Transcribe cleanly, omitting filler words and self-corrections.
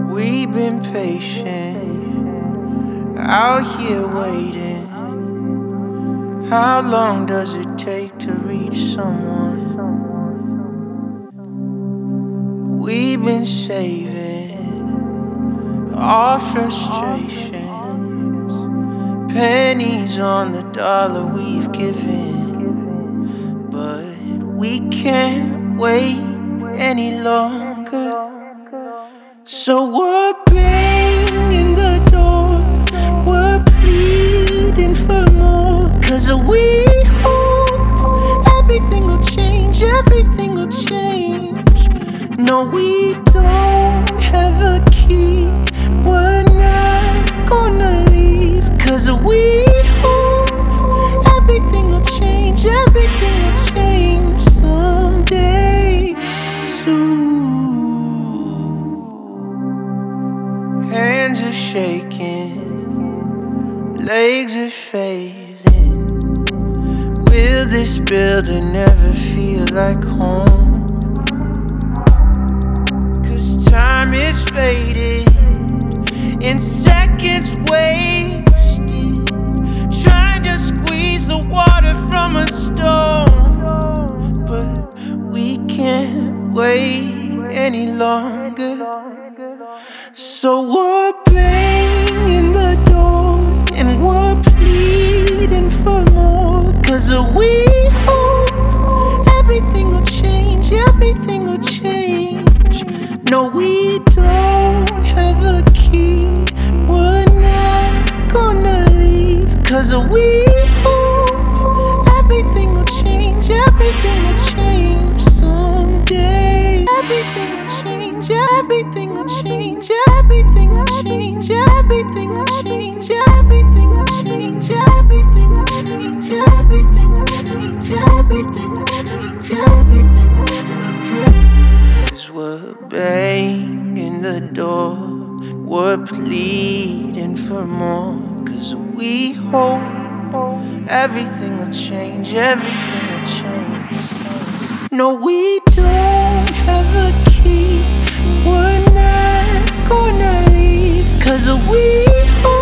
We've been patient, out here waiting. How long does it take to reach someone? We've been saving our frustrations, pennies on the dollar we've given. But we can't wait any longer. So we're banging the door, we're pleading for more. 'Cause we hope everything will change, everything will change. No, we don't have a key, we're not gonna leave. 'Cause we hope everything will change, everything will change someday soon. Hands are shaking, legs are fading. Will this building ever feel like home? 'Cause time is faded in seconds wasted, trying to squeeze the water from a stone. But we can't wait any longer. So we're banging the door and we're pleading for more. 'Cause we hope everything will change, everything will change. No, we don't have a key, we're not gonna leave. 'Cause we hope everything will change, everything will change someday. Everything will change, everything will change, everything will change, everything will change, everything will change, everything will change, everything will change, everything will change, everything will change. 'Cause we're banging the door, we're pleading for more. 'Cause we hope everything will change, everything will change. No, we don't have a key, we're not gonna leave. 'Cause we hope